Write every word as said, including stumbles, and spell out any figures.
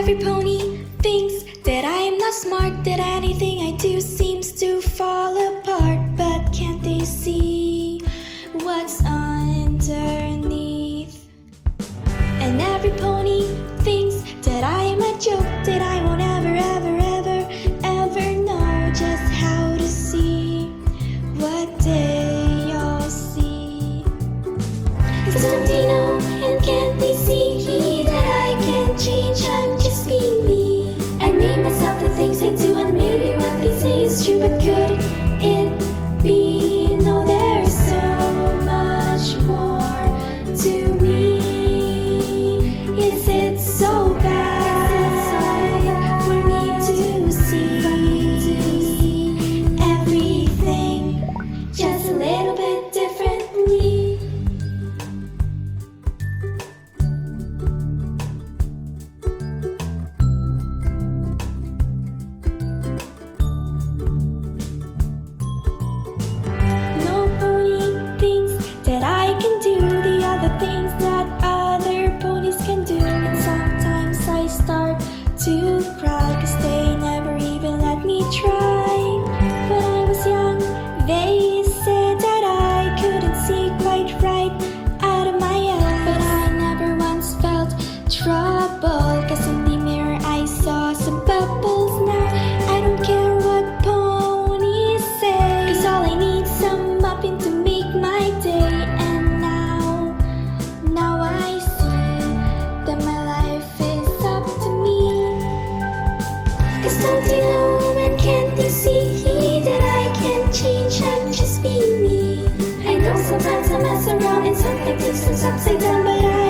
every pony thinks that I am not smart, that anything I do seems to fall apart. But can't they see what's underneath? And every pony thinks that I am a joke, that I won't ever, ever, ever, ever know just how to see what they all see. Cause don't they know and can't they see that I can't change, I'm just being me. I made myself the things I do, and maybe what they say is true, but could it be? No, there's so much more to me. Is it so bad for me to see everything just a little bit differently? No pony thinks that I can do the other things that other ponies can do. And sometimes I start to cry, cause they never even let me try. When I was young, they said that I couldn't see quite right out of my eyes. But I never once felt trouble, cause in the mirror I saw some bubbles. Now I don't care what ponies say, cause all I need is some muffin to make my day. And now, now I see that my life is up to me. Cause don't they know and can't they see that I can't change, I'm just being me. I know sometimes I mess around and something turns upside down, but I